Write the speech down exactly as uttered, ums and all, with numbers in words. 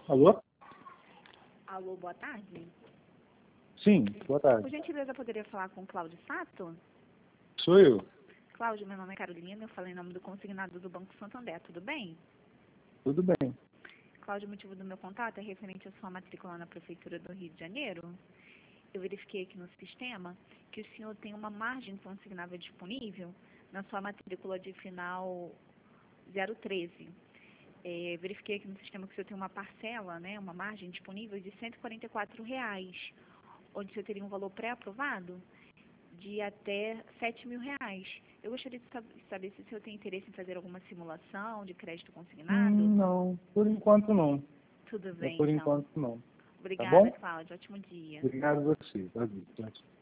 Alô? Alô, boa tarde. Sim, boa Por tarde. gentileza, eu poderia falar com o Cláudio Sato? Sou eu. Cláudio, meu nome é Carolina, eu falei em nome do consignado do Banco Santander, tudo bem? Tudo bem. Cláudio, o motivo do meu contato é referente à sua matrícula na Prefeitura do Rio de Janeiro. Eu verifiquei aqui no sistema que o senhor tem uma margem consignável disponível na sua matrícula de final zero treze. É, verifiquei aqui no sistema que o senhor tem uma parcela, né, uma margem disponível de cento e quarenta e quatro reais, onde o senhor teria um valor pré-aprovado de até sete mil reais. Eu gostaria de sab- saber se o senhor tem interesse em fazer alguma simulação de crédito consignado. Hum, não, por enquanto não. Tudo É bem, por então. enquanto não. Tá Obrigada, bom? Cláudio. Ótimo dia. Obrigado a você. Tá bom.